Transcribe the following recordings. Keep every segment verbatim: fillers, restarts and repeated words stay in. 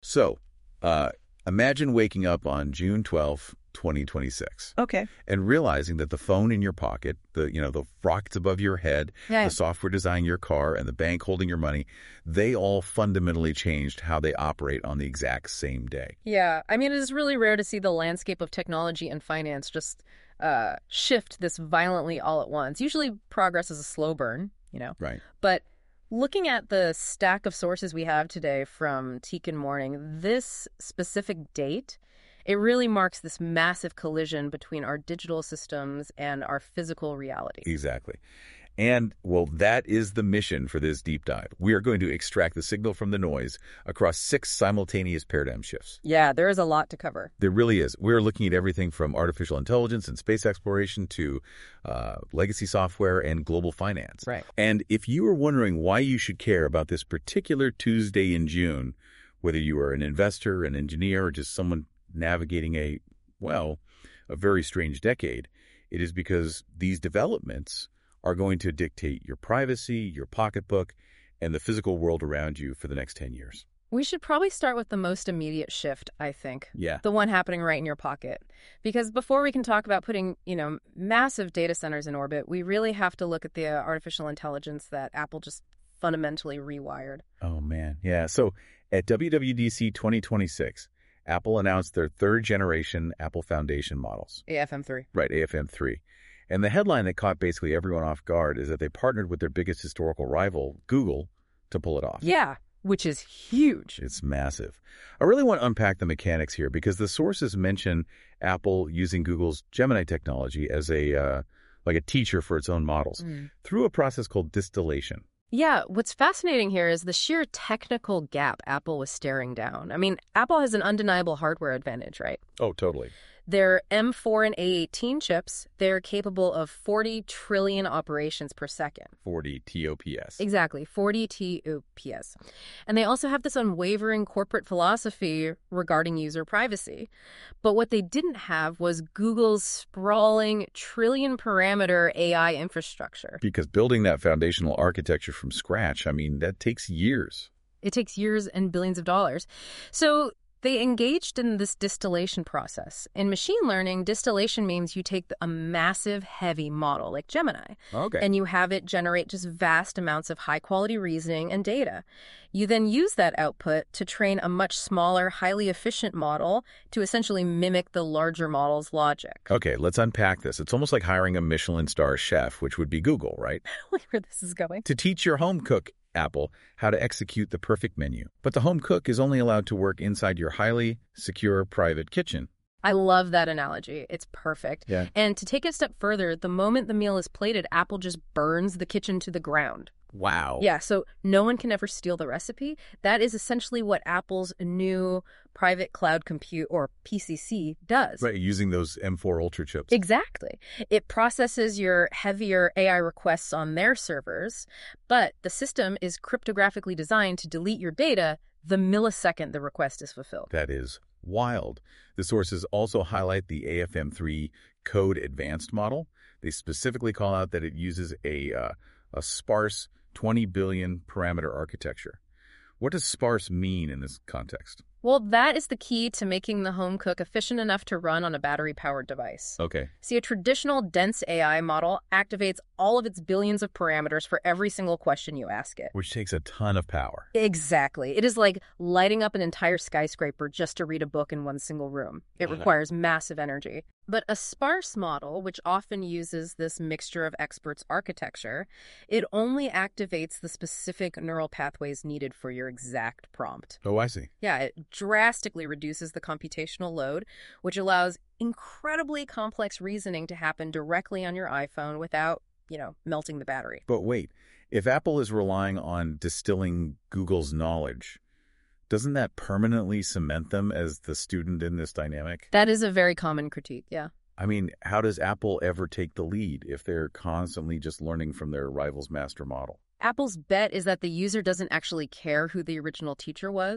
So, uh, imagine waking up on June twelfth, twenty twenty-six. Okay. And realizing that the phone in your pocket, the you know the rockets above your head, Yeah. the software designing your car, and the bank holding your money, they all fundamentally changed how they operate on the exact same day. Yeah, I mean, it is really rare to see the landscape of technology and finance just uh, shift this violently all at once. Usually progress is a slow burn, you know. Right. But looking at the stack of sources we have today from Teakin Morning, this specific date, it really marks this massive collision between our digital systems and our physical reality. Exactly. And, well, that is the mission for this deep dive. We are going to extract the signal from the noise across six simultaneous paradigm shifts. Yeah, there is a lot to cover. There really is. We're looking at everything from artificial intelligence and space exploration to uh, legacy software and global finance. Right. And if you are wondering why you should care about this particular Tuesday in June, whether you are an investor, an engineer, or just someone navigating a, well, a very strange decade, it is because these developments are going to dictate your privacy, your pocketbook, and the physical world around you for the next ten years. We should probably start with the most immediate shift, I think. Yeah. The one happening right in your pocket. Because before we can talk about putting, you know, massive data centers in orbit, we really have to look at the uh, artificial intelligence that Apple just fundamentally rewired. Oh, man. Yeah. So at W W D C twenty twenty-six, Apple announced their third generation Apple Foundation models. A F M three. Right, A F M three. And the headline that caught basically everyone off guard is that they partnered with their biggest historical rival, Google, to pull it off. Yeah, which is huge. It's massive. I really want to unpack the mechanics here because the sources mention Apple using Google's Gemini technology as a uh, like a teacher for its own models Mm. through a process called distillation. Yeah, what's fascinating here is the sheer technical gap Apple was staring down. I mean, Apple has an undeniable hardware advantage, right? Oh, totally. Their M four and A eighteen chips, they're capable of forty trillion operations per second. forty T O P S. Exactly, forty T O P S. And they also have this unwavering corporate philosophy regarding user privacy. But what they didn't have was Google's sprawling trillion parameter A I infrastructure. Because building that foundational architecture from scratch, I mean, that takes years. It takes years and billions of dollars. So they engaged in this distillation process. In machine learning, distillation means you take a massive, heavy model like Gemini, Okay. and you have it generate just vast amounts of high-quality reasoning and data. You then use that output to train a much smaller, highly efficient model to essentially mimic the larger model's logic. Okay, let's unpack this. It's almost like hiring a Michelin star chef, which would be Google, right? Look where this is going. To teach your home cook, Apple, how to execute the perfect menu. But the home cook is only allowed to work inside your highly secure private kitchen. I love that analogy. It's perfect. Yeah. And to take it a step further, the moment the meal is plated, Apple just burns the kitchen to the ground. Wow. Yeah, so no one can ever steal the recipe. That is essentially what Apple's new private cloud compute, or P C C, does. Right, using those M four Ultra chips. Exactly. It processes your heavier A I requests on their servers, but the system is cryptographically designed to delete your data the millisecond the request is fulfilled. That is wild. The sources also highlight the A F M three Code Advanced model. They specifically call out that it uses a uh, a sparse twenty billion parameter architecture. What does sparse mean in this context? Well, that is the key to making the home cook efficient enough to run on a battery-powered device. Okay. See, a traditional dense A I model activates all of its billions of parameters for every single question you ask it. Which takes a ton of power. Exactly. It is like lighting up an entire skyscraper just to read a book in one single room. It requires massive energy. But a sparse model, which often uses this mixture of experts architecture, it only activates the specific neural pathways needed for your exact prompt. Oh, I see. Yeah, it drastically reduces the computational load, which allows incredibly complex reasoning to happen directly on your iPhone without, you know, melting the battery. But wait, if Apple is relying on distilling Google's knowledge, doesn't that permanently cement them as the student in this dynamic? That is a very common critique, yeah. I mean, how does Apple ever take the lead if they're constantly just learning from their rival's master model? Apple's bet is that the user doesn't actually care who the original teacher was.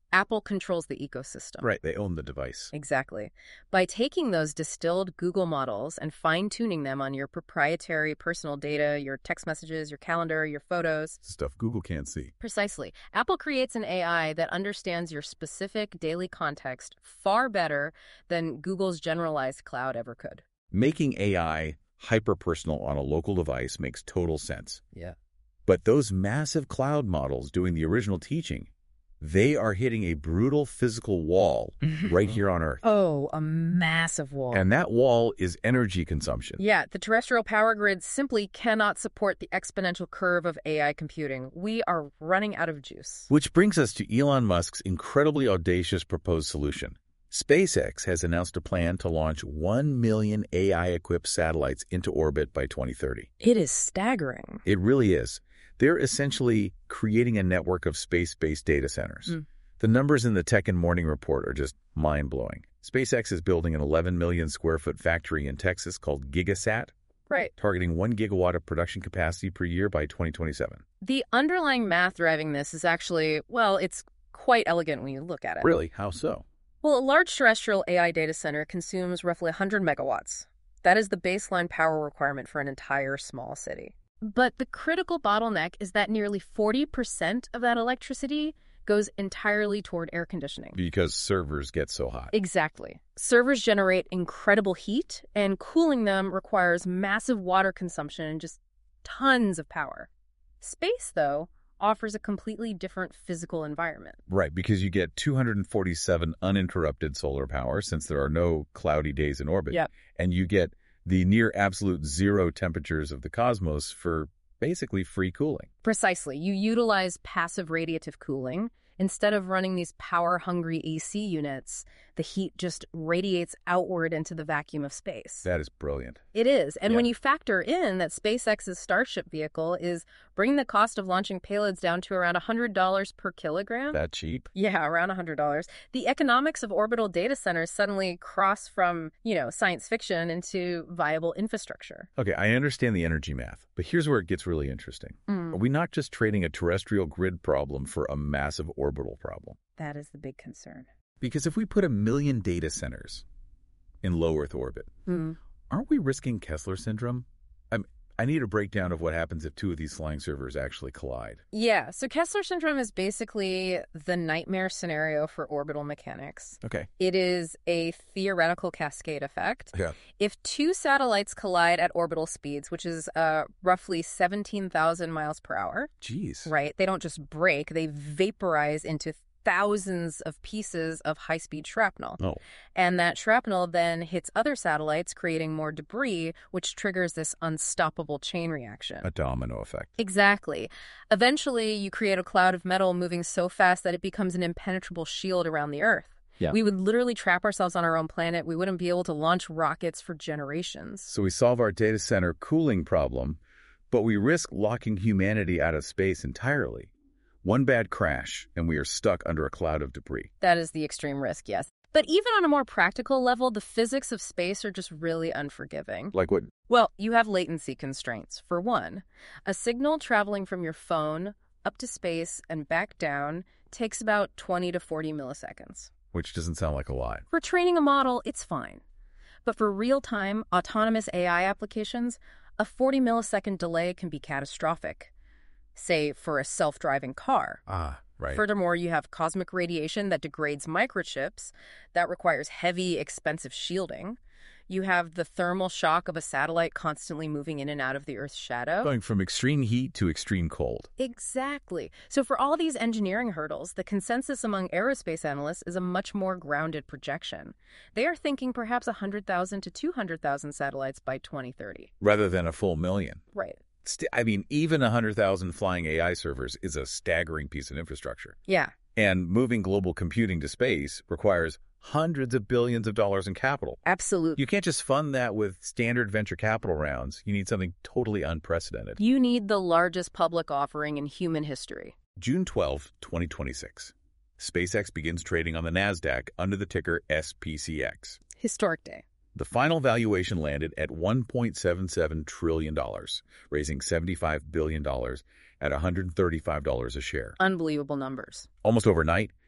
Apple controls the ecosystem. Right, they own the device. Exactly. By taking those distilled Google models and fine-tuning them on your proprietary personal data, your text messages, your calendar, your photos. Stuff Google can't see. Precisely. Apple creates an A I that understands your specific daily context far better than Google's generalized cloud ever could. Making A I hyper-personal on a local device makes total sense. Yeah. But those massive cloud models doing the original teaching, they are hitting a brutal physical wall right here on Earth. Oh, a massive wall. And that wall is energy consumption. Yeah, the terrestrial power grid simply cannot support the exponential curve of A I computing. We are running out of juice. Which brings us to Elon Musk's incredibly audacious proposed solution. SpaceX has announced a plan to launch one million A I-equipped satellites into orbit by twenty thirty. It is staggering. It really is. They're essentially creating a network of space-based data centers. Mm. The numbers in the Tech and Morning Report are just mind-blowing. SpaceX is building an eleven million square foot factory in Texas called GigaSat, right, targeting one gigawatt of production capacity per year by twenty twenty-seven. The underlying math driving this is actually, well, it's quite elegant when you look at it. Really? How so? Well, a large terrestrial A I data center consumes roughly one hundred megawatts. That is the baseline power requirement for an entire small city. But the critical bottleneck is that nearly forty percent of that electricity goes entirely toward air conditioning. Because servers get so hot. Exactly. Servers generate incredible heat, and cooling them requires massive water consumption and just tons of power. Space, though, offers a completely different physical environment. Right, because you get two hundred forty-seven uninterrupted solar power since there are no cloudy days in orbit. Yep. And you get the near absolute zero temperatures of the cosmos for basically free cooling. Precisely. You utilize passive radiative cooling. Instead of running these power-hungry A C units, the heat just radiates outward into the vacuum of space. That is brilliant. It is. And yeah. when you factor in that SpaceX's Starship vehicle is bringing the cost of launching payloads down to around one hundred dollars per kilogram. That cheap? Yeah, around one hundred dollars. The economics of orbital data centers suddenly cross from, you know, science fiction into viable infrastructure. Okay, I understand the energy math, but here's where it gets really interesting. Mm. Are we not just trading a terrestrial grid problem for a massive orbital problem? That is the big concern. Because if we put a million data centers in low Earth orbit, mm. aren't we risking Kessler syndrome? I'm, I need a breakdown of what happens if two of these flying servers actually collide. Yeah, so Kessler syndrome is basically the nightmare scenario for orbital mechanics. Okay. It is a theoretical cascade effect. Yeah. If two satellites collide at orbital speeds, which is uh, roughly seventeen thousand miles per hour. Jeez. Right? They don't just break, they vaporize into thousands of pieces of high-speed shrapnel. Oh. And that shrapnel then hits other satellites, creating more debris, which triggers this unstoppable chain reaction. A domino effect. Exactly. Eventually, you create a cloud of metal moving so fast that it becomes an impenetrable shield around the Earth. Yeah. We would literally trap ourselves on our own planet. We wouldn't be able to launch rockets for generations. So we solve our data center cooling problem, but we risk locking humanity out of space entirely. One bad crash, and we are stuck under a cloud of debris. That is the extreme risk, yes. But even on a more practical level, the physics of space are just really unforgiving. Like what? Well, you have latency constraints. For one, a signal traveling from your phone up to space and back down takes about twenty to forty milliseconds. Which doesn't sound like a lot. For training a model, it's fine. But for real-time, autonomous A I applications, a forty millisecond delay can be catastrophic. Say, for a self-driving car. Ah, right. Furthermore, you have cosmic radiation that degrades microchips. That requires heavy, expensive shielding. You have the thermal shock of a satellite constantly moving in and out of the Earth's shadow. Going from extreme heat to extreme cold. Exactly. So for all these engineering hurdles, the consensus among aerospace analysts is a much more grounded projection. They are thinking perhaps one hundred thousand to two hundred thousand satellites by twenty thirty. Rather than a full million. Right. I mean, even one hundred thousand flying A I servers is a staggering piece of infrastructure. Yeah. And moving global computing to space requires hundreds of billions of dollars in capital. Absolutely. You can't just fund that with standard venture capital rounds. You need something totally unprecedented. You need the largest public offering in human history. June twelfth, twenty twenty-six. SpaceX begins trading on the NASDAQ under the ticker S P C X. Historic day. The final valuation landed at one point seven seven trillion dollars, raising seventy-five billion dollars at one hundred thirty-five dollars a share. Unbelievable numbers. Almost overnight,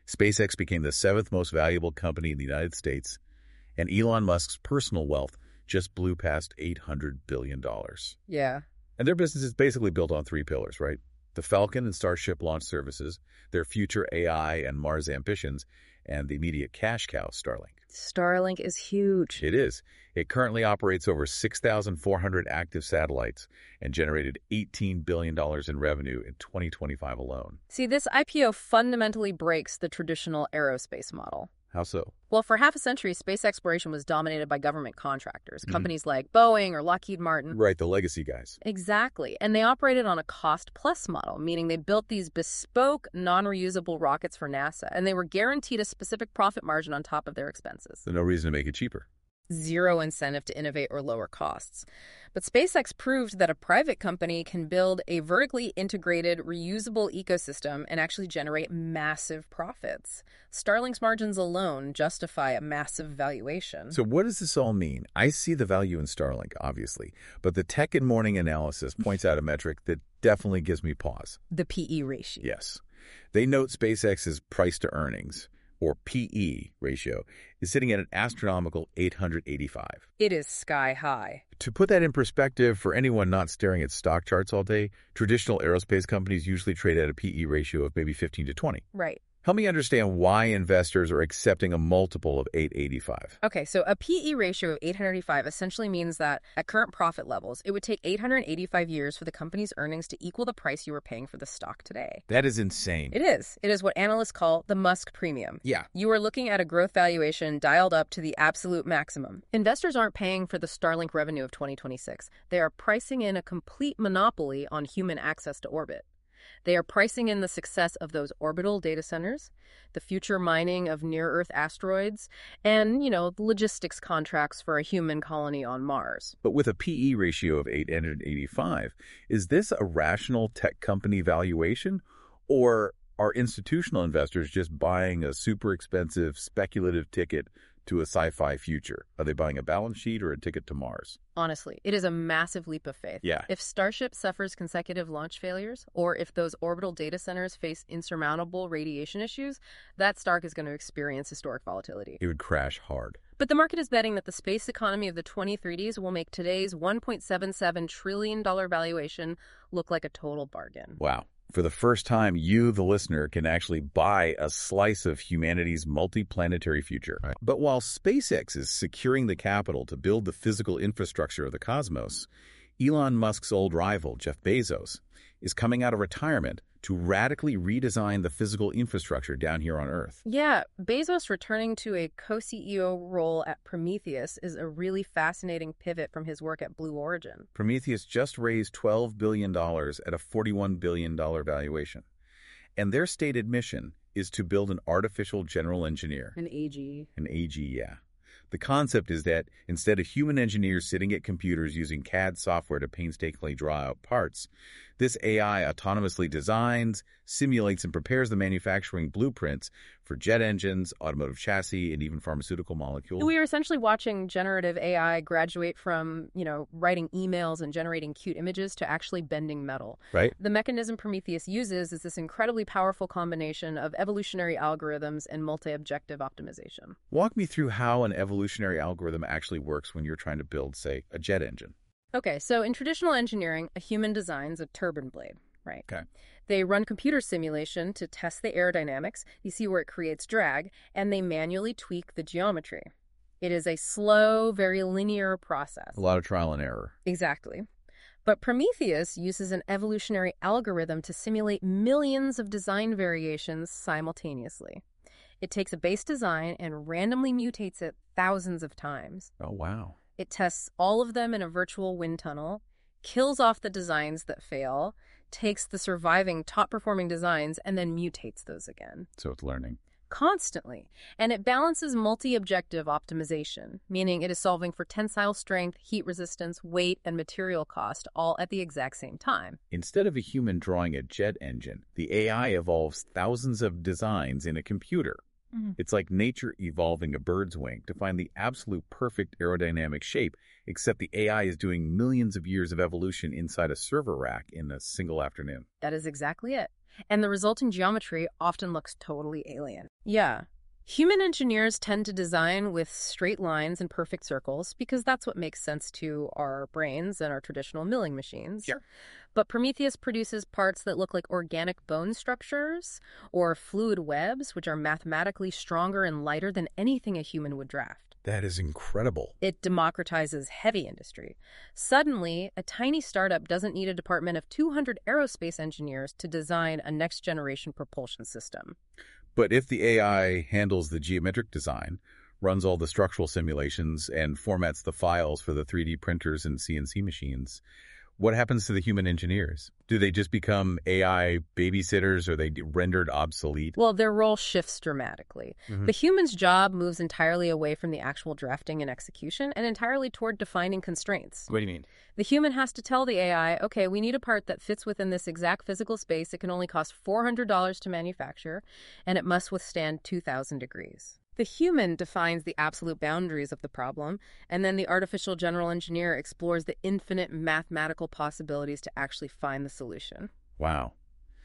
SpaceX became the seventh most valuable company in the United States, and Elon Musk's personal wealth just blew past eight hundred billion dollars. Yeah. And their business is basically built on three pillars, right? The Falcon and Starship launch services, their future A I and Mars ambitions, and the immediate cash cow, Starlink. Starlink is huge. It is. It currently operates over six thousand four hundred active satellites and generated eighteen billion dollars in revenue in twenty twenty-five alone. See, this I P O fundamentally breaks the traditional aerospace model. How so? Well, for half a century, space exploration was dominated by government contractors, Mhm. companies like Boeing or Lockheed Martin. Right, the legacy guys. Exactly. And they operated on a cost-plus model, meaning they built these bespoke, non-reusable rockets for NASA, and they were guaranteed a specific profit margin on top of their expenses. So no reason to make it cheaper. Zero incentive to innovate or lower costs. But SpaceX proved that a private company can build a vertically integrated, reusable ecosystem and actually generate massive profits. Starlink's margins alone justify a massive valuation. So what does this all mean? I see the value in Starlink, obviously, but the Tech and Morning analysis points out a metric that definitely gives me pause. The P E ratio. Yes. They note SpaceX's price to earnings, or P E ratio, is sitting at an astronomical eight hundred eighty-five. It is sky high. To put that in perspective, for anyone not staring at stock charts all day, traditional aerospace companies usually trade at a P E ratio of maybe fifteen to twenty. Right. Help me understand why investors are accepting a multiple of eight eighty-five. Okay, so a P E ratio of eight hundred eighty-five essentially means that at current profit levels, it would take eight hundred eighty-five years for the company's earnings to equal the price you were paying for the stock today. That is insane. It is. It is what analysts call the Musk premium. Yeah. You are looking at a growth valuation dialed up to the absolute maximum. Investors aren't paying for the Starlink revenue of twenty twenty-six. They are pricing in a complete monopoly on human access to orbit. They are pricing in the success of those orbital data centers, the future mining of near-Earth asteroids, and, you know, the logistics contracts for a human colony on Mars. But with a P E ratio of eight hundred eighty-five, is this a rational tech company valuation, or are institutional investors just buying a super expensive speculative ticket to a sci-fi future? Are they buying a balance sheet or a ticket to Mars? Honestly, it is a massive leap of faith. Yeah. If Starship suffers consecutive launch failures, or if those orbital data centers face insurmountable radiation issues, that stock is going to experience historic volatility. It would crash hard. But the market is betting that the space economy of the twenty thirties will make today's one point seven seven trillion dollars valuation look like a total bargain. Wow. For the first time, you, the listener, can actually buy a slice of humanity's multi-planetary future. Right. But while SpaceX is securing the capital to build the physical infrastructure of the cosmos, Elon Musk's old rival, Jeff Bezos, is coming out of retirement to radically redesign the physical infrastructure down here on Earth. Yeah, Bezos returning to a co-C E O role at Prometheus is a really fascinating pivot from his work at Blue Origin. Prometheus just raised twelve billion dollars at a forty-one billion dollars valuation. And their stated mission is to build an artificial general engineer. An A G. An A G, yeah. The concept is that instead of human engineers sitting at computers using C A D software to painstakingly draw out parts, this A I autonomously designs, simulates, and prepares the manufacturing blueprints for jet engines, automotive chassis, and even pharmaceutical molecules. We are essentially watching generative A I graduate from, you know, writing emails and generating cute images to actually bending metal. Right. The mechanism Prometheus uses is this incredibly powerful combination of evolutionary algorithms and multi-objective optimization. Walk me through how an evolutionary algorithm actually works when you're trying to build, say, a jet engine. Okay, so in traditional engineering, a human designs a turbine blade, right? Okay. They run computer simulation to test the aerodynamics, you see where it creates drag, and they manually tweak the geometry. It is a slow, very linear process. A lot of trial and error. Exactly. But Prometheus uses an evolutionary algorithm to simulate millions of design variations simultaneously. It takes a base design and randomly mutates it thousands of times. Oh, wow. It tests all of them in a virtual wind tunnel, kills off the designs that fail, takes the surviving top-performing designs, and then mutates those again. So it's learning. Constantly. And it balances multi-objective optimization, meaning it is solving for tensile strength, heat resistance, weight, and material cost, all at the exact same time. Instead of a human drawing a jet engine, the A I evolves thousands of designs in a computer. Mm-hmm. It's like nature evolving a bird's wing to find the absolute perfect aerodynamic shape, except the A I is doing millions of years of evolution inside a server rack in a single afternoon. That is exactly it. And the resulting geometry often looks totally alien. Yeah. Human engineers tend to design with straight lines and perfect circles because that's what makes sense to our brains and our traditional milling machines. Sure. But Prometheus produces parts that look like organic bone structures or fluid webs, which are mathematically stronger and lighter than anything a human would draft. That is incredible. It democratizes heavy industry. Suddenly, a tiny startup doesn't need a department of two hundred aerospace engineers to design a next-generation propulsion system. But if the A I handles the geometric design, runs all the structural simulations, and formats the files for the three D printers and C N C machines, what happens to the human engineers? Do they just become A I babysitters, or are they rendered obsolete? Well, their role shifts dramatically. Mm-hmm. The human's job moves entirely away from the actual drafting and execution and entirely toward defining constraints. What do you mean? The human has to tell the A I, okay, we need a part that fits within this exact physical space. It can only cost four hundred dollars to manufacture, and it must withstand two thousand degrees. The human defines the absolute boundaries of the problem, and then the artificial general engineer explores the infinite mathematical possibilities to actually find the solution. Wow.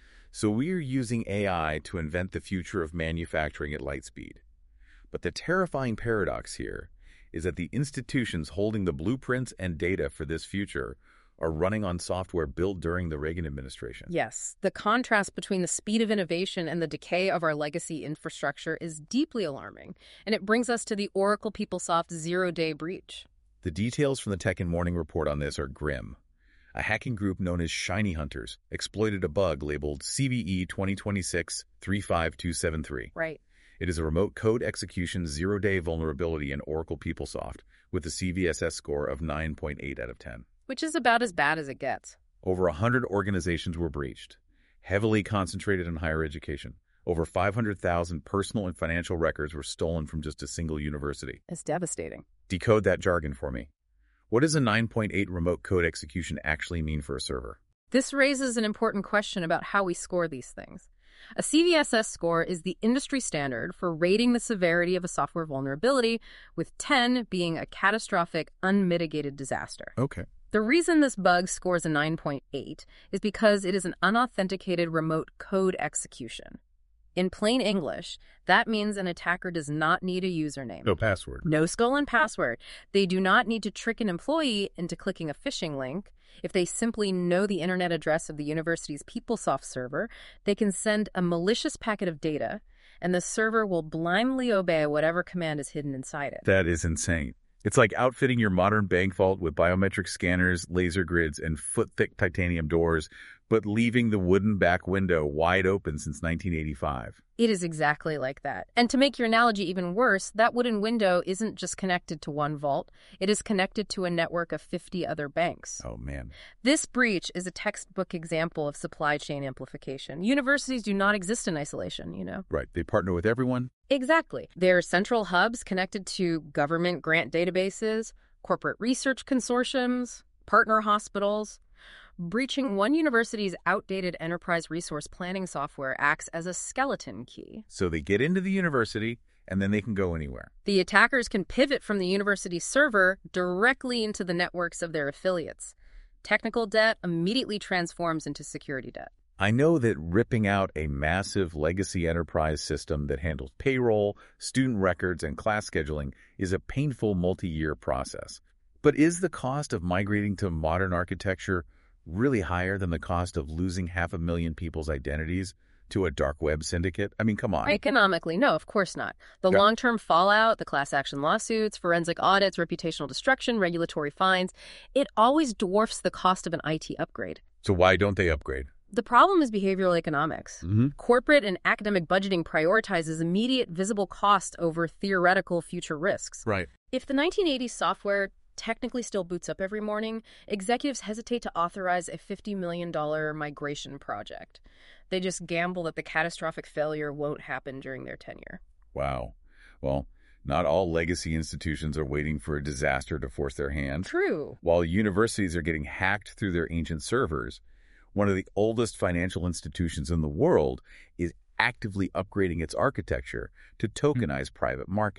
So we are using A I to invent the future of manufacturing at light speed. But the terrifying paradox here is that the institutions holding the blueprints and data for this future are running on software built during the Reagan administration. Yes, the contrast between the speed of innovation and the decay of our legacy infrastructure is deeply alarming, and it brings us to the Oracle PeopleSoft zero-day breach. The details from the Tech and Morning report on this are grim. A hacking group known as Shiny Hunters exploited a bug labeled C V E twenty twenty-six dash three five two seven three. Right. It is a remote code execution zero-day vulnerability in Oracle PeopleSoft with a C V S S score of nine point eight out of ten. Which is about as bad as it gets. Over one hundred organizations were breached, heavily concentrated in higher education. Over five hundred thousand personal and financial records were stolen from just a single university. It's devastating. Decode that jargon for me. What does a nine point eight remote code execution actually mean for a server? This raises an important question about how we score these things. A C V S S score is the industry standard for rating the severity of a software vulnerability, with ten being a catastrophic, unmitigated disaster. Okay. The reason this bug scores a nine point eight is because it is an unauthenticated remote code execution. In plain English, that means an attacker does not need a username. No password. No skull and password. They do not need to trick an employee into clicking a phishing link. If they simply know the internet address of the university's PeopleSoft server, they can send a malicious packet of data, and the server will blindly obey whatever command is hidden inside it. That is insane. It's like outfitting your modern bank vault with biometric scanners, laser grids, and foot-thick titanium doors, but leaving the wooden back window wide open since nineteen eighty-five. It is exactly like that. And to make your analogy even worse, that wooden window isn't just connected to one vault. It is connected to a network of fifty other banks. Oh, man. This breach is a textbook example of supply chain amplification. Universities do not exist in isolation, you know. Right. They partner with everyone. Exactly. They're central hubs connected to government grant databases, corporate research consortiums, partner hospitals. Breaching one university's outdated enterprise resource planning software acts as a skeleton key. So they get into the university, and then they can go anywhere. The attackers can pivot from the university's server directly into the networks of their affiliates. Technical debt immediately transforms into security debt. I know that ripping out a massive legacy enterprise system that handles payroll, student records, and class scheduling is a painful multi-year process. But is the cost of migrating to modern architecture really higher than the cost of losing half a million people's identities to a dark web syndicate? I mean, come on. Economically, no, of course not. The Yeah. long-term fallout, the class action lawsuits, forensic audits, reputational destruction, regulatory fines, it always dwarfs the cost of an I T upgrade. So why don't they upgrade? The problem is behavioral economics. Mm-hmm. Corporate and academic budgeting prioritizes immediate visible cost over theoretical future risks. Right. If the nineteen eighties software technically still boots up every morning, executives hesitate to authorize a fifty million dollars migration project. They just gamble that the catastrophic failure won't happen during their tenure. Wow. Well, not all legacy institutions are waiting for a disaster to force their hand. True. While universities are getting hacked through their ancient servers, one of the oldest financial institutions in the world is actively upgrading its architecture to tokenize private markets.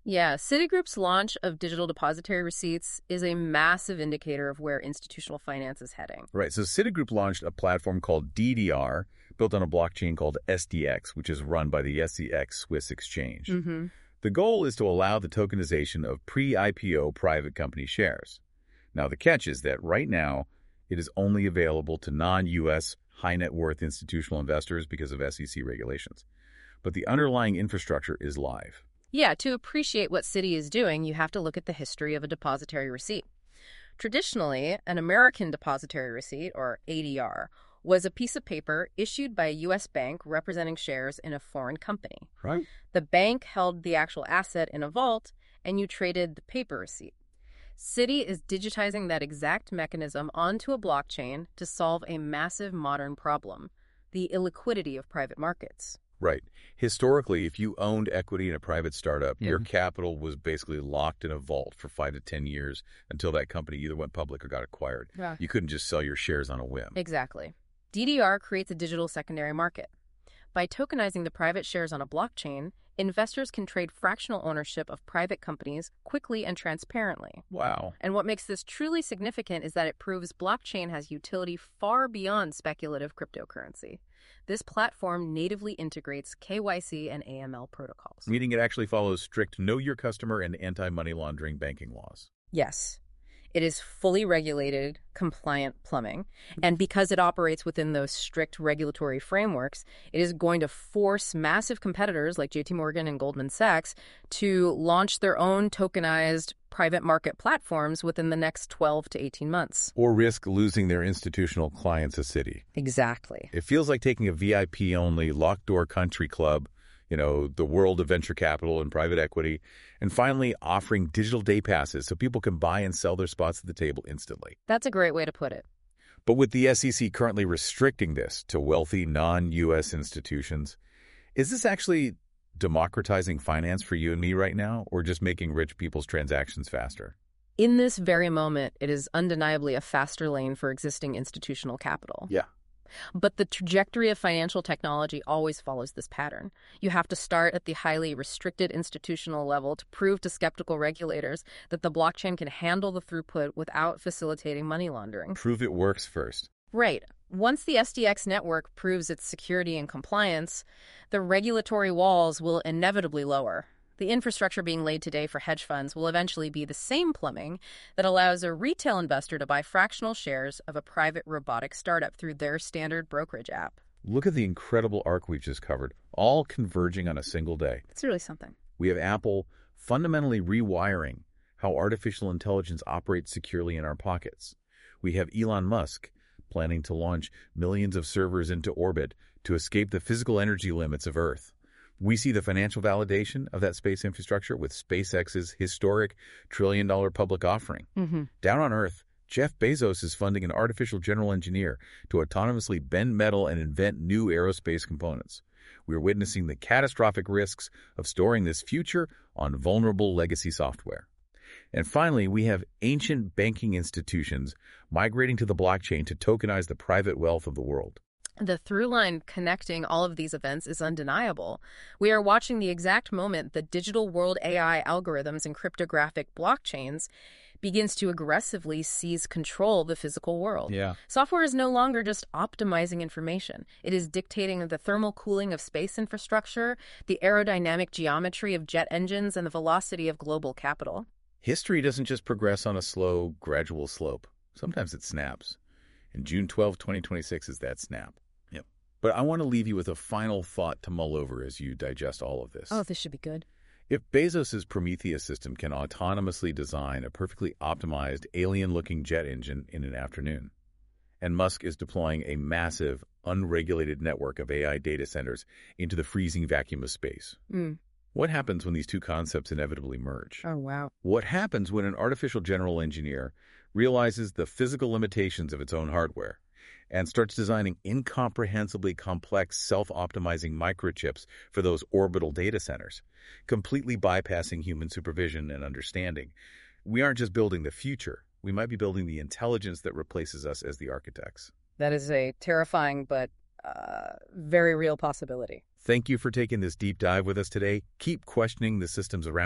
Yeah, Citigroup's launch of digital depository receipts is a massive indicator of where institutional finance is heading. Right. So Citigroup launched a platform called D D R, built on a blockchain called S D X, which is run by the S C X Swiss exchange. Mm-hmm. The goal is to allow the tokenization of pre-I P O private company shares. Now, the catch is that right now, it is only available to non-U S high net worth institutional investors because of S E C regulations. But the underlying infrastructure is live. Yeah, to appreciate what Citi is doing, you have to look at the history of a depository receipt. Traditionally, an American depository receipt, or A D R, was a piece of paper issued by a U S bank representing shares in a foreign company. Right. The bank held the actual asset in a vault, and you traded the paper receipt. Citi is digitizing that exact mechanism onto a blockchain to solve a massive modern problem, the illiquidity of private markets. Right. Historically, if you owned equity in a private startup, Yeah. your capital was basically locked in a vault for five to ten years until that company either went public or got acquired. Yeah. You couldn't just sell your shares on a whim. Exactly. D D R creates a digital secondary market. By tokenizing the private shares on a blockchain, investors can trade fractional ownership of private companies quickly and transparently. Wow. And what makes this truly significant is that it proves blockchain has utility far beyond speculative cryptocurrency. This platform natively integrates K Y C and A M L protocols. Meaning it actually follows strict know your customer and anti-money laundering banking laws. Yes. It is fully regulated, compliant plumbing. And because it operates within those strict regulatory frameworks, it is going to force massive competitors like J P Morgan and Goldman Sachs to launch their own tokenized private market platforms within the next twelve to eighteen months. Or risk losing their institutional clients a city. Exactly. It feels like taking a V I P-only locked-door country club, you know, the world of venture capital and private equity, and finally offering digital day passes so people can buy and sell their spots at the table instantly. That's a great way to put it. But with the S E C currently restricting this to wealthy non-U S institutions, is this actually democratizing finance for you and me right now, or just making rich people's transactions faster? In this very moment, it is undeniably a faster lane for existing institutional capital. Yeah. But the trajectory of financial technology always follows this pattern. You have to start at the highly restricted institutional level to prove to skeptical regulators that the blockchain can handle the throughput without facilitating money laundering. Prove it works first. Right. Once the S D X network proves its security and compliance, the regulatory walls will inevitably lower. The infrastructure being laid today for hedge funds will eventually be the same plumbing that allows a retail investor to buy fractional shares of a private robotic startup through their standard brokerage app. Look at the incredible arc we've just covered, all converging on a single day. It's really something. We have Apple fundamentally rewiring how artificial intelligence operates securely in our pockets. We have Elon Musk planning to launch millions of servers into orbit to escape the physical energy limits of Earth. We see the financial validation of that space infrastructure with SpaceX's historic trillion-dollar public offering. Mm-hmm. Down on Earth, Jeff Bezos is funding an artificial general engineer to autonomously bend metal and invent new aerospace components. We are witnessing the catastrophic risks of storing this future on vulnerable legacy software. And finally, we have ancient banking institutions migrating to the blockchain to tokenize the private wealth of the world. The through line connecting all of these events is undeniable. We are watching the exact moment that digital world A I algorithms and cryptographic blockchains begins to aggressively seize control of the physical world. Yeah. Software is no longer just optimizing information. It is dictating the thermal cooling of space infrastructure, the aerodynamic geometry of jet engines, and the velocity of global capital. History doesn't just progress on a slow, gradual slope. Sometimes it snaps. And June twelfth, twenty twenty-six is that snap. Yep. But I want to leave you with a final thought to mull over as you digest all of this. Oh, this should be good. If Bezos' Prometheus system can autonomously design a perfectly optimized, alien-looking jet engine in an afternoon, and Musk is deploying a massive, unregulated network of A I data centers into the freezing vacuum of space, Mm. what happens when these two concepts inevitably merge? Oh, wow. What happens when an artificial general engineer realizes the physical limitations of its own hardware and starts designing incomprehensibly complex self-optimizing microchips for those orbital data centers, completely bypassing human supervision and understanding? We aren't just building the future. We might be building the intelligence that replaces us as the architects. That is a terrifying but uh, very real possibility. Thank you for taking this deep dive with us today. Keep questioning the systems around you,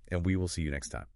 and we will see you next time.